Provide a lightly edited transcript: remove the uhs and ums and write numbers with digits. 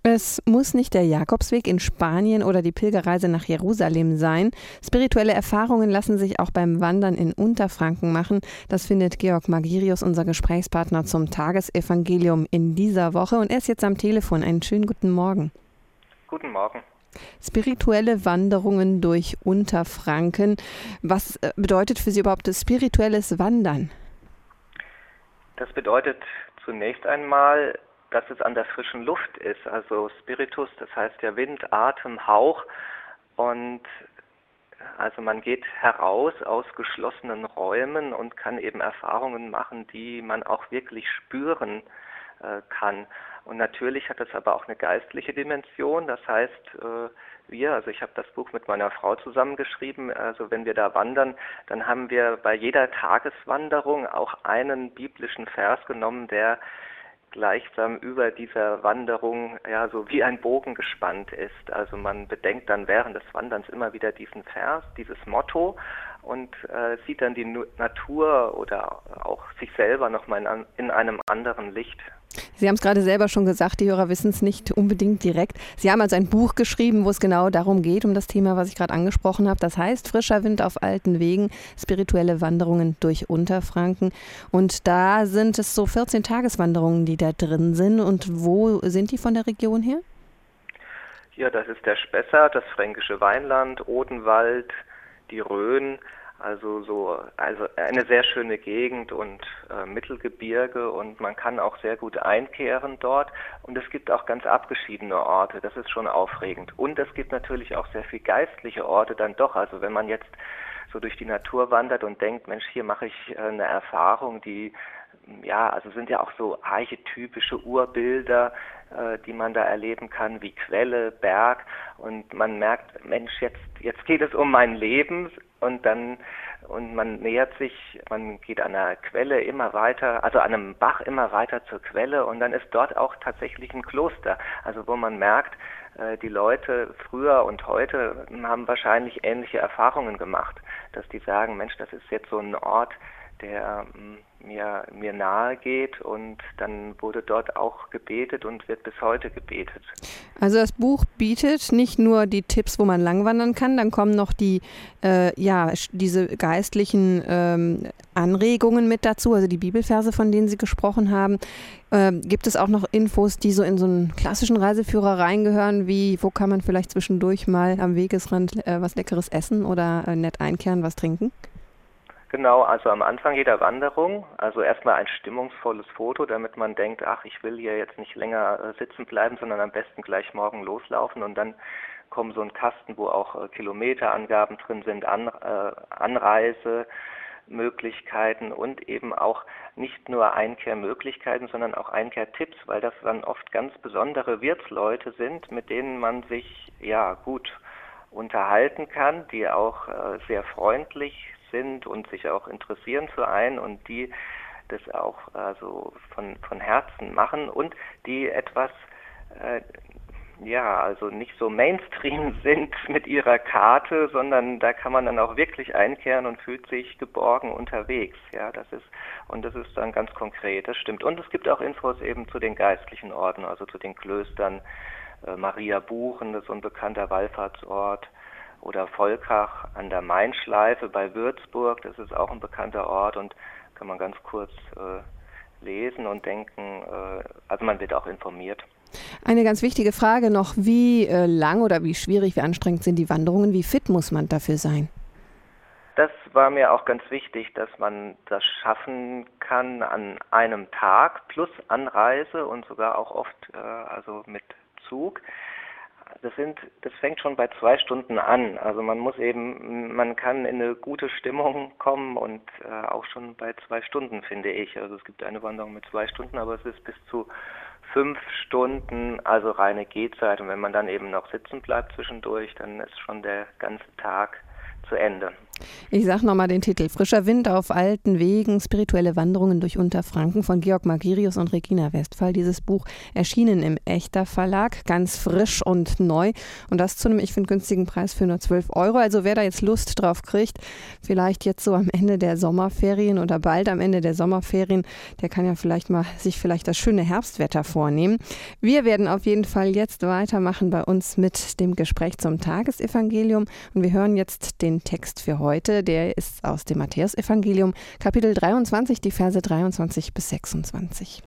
Es muss nicht der Jakobsweg in Spanien oder die Pilgerreise nach Jerusalem sein. Spirituelle Erfahrungen lassen sich auch beim Wandern in Unterfranken machen. Das findet Georg Magirius, unser Gesprächspartner zum Tagesevangelium in dieser Woche. Und er ist jetzt am Telefon. Einen schönen guten Morgen. Guten Morgen. Spirituelle Wanderungen durch Unterfranken. Was bedeutet für Sie überhaupt das spirituelles Wandern? Das bedeutet zunächst einmal, dass es an der frischen Luft ist. Also Spiritus, das heißt ja Wind, Atem, Hauch. Und also man geht heraus aus geschlossenen Räumen und kann eben Erfahrungen machen, die man auch wirklich spüren kann. Und natürlich hat das aber auch eine geistliche Dimension. Das heißt, also ich habe das Buch mit meiner Frau zusammengeschrieben, also wenn wir da wandern, dann haben wir bei jeder Tageswanderung auch einen biblischen Vers genommen, der gleichsam über dieser Wanderung ja so wie ein Bogen gespannt ist. Also man bedenkt dann während des Wanderns immer wieder diesen Vers, dieses Motto und sieht dann die Natur oder auch sich selber nochmal in einem anderen Licht. Sie haben es gerade selber schon gesagt, die Hörer wissen es nicht unbedingt direkt. Sie haben also ein Buch geschrieben, wo es genau darum geht, um das Thema, was ich gerade angesprochen habe. Das heißt Frischer Wind auf alten Wegen, spirituelle Wanderungen durch Unterfranken. Und da sind es so 14 Tageswanderungen, die da drin sind. Und wo sind die von der Region her? Ja, das ist der Spessart, das Fränkische Weinland, Odenwald, die Rhön. Also eine sehr schöne Gegend und Mittelgebirge und man kann auch sehr gut einkehren dort und es gibt auch ganz abgeschiedene Orte, das ist schon aufregend. Und es gibt natürlich auch sehr viel geistliche Orte dann doch, also wenn man jetzt so durch die Natur wandert und denkt, Mensch, hier mache ich eine Erfahrung, also sind ja auch so archetypische Urbilder, die man da erleben kann, wie Quelle, Berg und man merkt, Mensch, jetzt geht es um mein Leben und man nähert sich, man geht an einer Quelle immer weiter, also an einem Bach immer weiter zur Quelle und dann ist dort auch tatsächlich ein Kloster, also wo man merkt, die Leute früher und heute haben wahrscheinlich ähnliche Erfahrungen gemacht, dass die sagen, Mensch, das ist jetzt so ein Ort, der mir nahe geht und dann wurde dort auch gebetet und wird bis heute gebetet. Also das Buch bietet nicht nur die Tipps, wo man langwandern kann, dann kommen noch diese geistlichen Anregungen mit dazu, also die Bibelverse, von denen Sie gesprochen haben. Gibt es auch noch Infos, die so in so einen klassischen Reiseführer reingehören, wie wo kann man vielleicht zwischendurch mal am Wegesrand was Leckeres essen oder nett einkehren, was trinken? Genau, also am Anfang jeder Wanderung, also erstmal ein stimmungsvolles Foto, damit man denkt, ach, ich will hier jetzt nicht länger sitzen bleiben, sondern am besten gleich morgen loslaufen und dann kommt so ein Kasten, wo auch Kilometerangaben drin sind, Anreisemöglichkeiten und eben auch nicht nur Einkehrmöglichkeiten, sondern auch Einkehrtipps, weil das dann oft ganz besondere Wirtsleute sind, mit denen man sich gut unterhalten kann, die auch sehr freundlich sind und sich auch interessieren für einen und die das auch von Herzen machen und die etwas also nicht so Mainstream sind mit ihrer Karte, sondern da kann man dann auch wirklich einkehren und fühlt sich geborgen unterwegs. Ja, das ist dann ganz konkret, das stimmt. Und es gibt auch Infos eben zu den geistlichen Orten, also zu den Klöstern, Maria Buchen, das ist so ein bekannter Wallfahrtsort, oder Volkach an der Mainschleife bei Würzburg, das ist auch ein bekannter Ort und kann man ganz kurz lesen und denken, also man wird auch informiert. Eine ganz wichtige Frage noch, wie lang oder wie schwierig, wie anstrengend sind die Wanderungen, wie fit muss man dafür sein? Das war mir auch ganz wichtig, dass man das schaffen kann an einem Tag plus Anreise und sogar auch oft mit Zug. Das fängt schon bei 2 Stunden an. Also man kann in eine gute Stimmung kommen und auch schon bei 2 Stunden, finde ich. Also es gibt eine Wanderung mit 2 Stunden, aber es ist bis zu 5 Stunden, also reine Gehzeit. Und wenn man dann eben noch sitzen bleibt zwischendurch, dann ist schon der ganze Tag zu Ende. Ich sage nochmal den Titel. Frischer Wind auf alten Wegen, spirituelle Wanderungen durch Unterfranken von Georg Magirius und Regina Westphal. Dieses Buch erschienen im Echter Verlag, ganz frisch und neu. Und das zu einem, ich finde, günstigen Preis für nur 12 Euro. Also wer da jetzt Lust drauf kriegt, vielleicht jetzt so am Ende der Sommerferien oder bald am Ende der Sommerferien, der kann ja sich vielleicht das schöne Herbstwetter vornehmen. Wir werden auf jeden Fall jetzt weitermachen bei uns mit dem Gespräch zum Tagesevangelium. Und wir hören jetzt den Text für heute. Der ist aus dem Matthäusevangelium, Kapitel 23, die Verse 23 bis 26.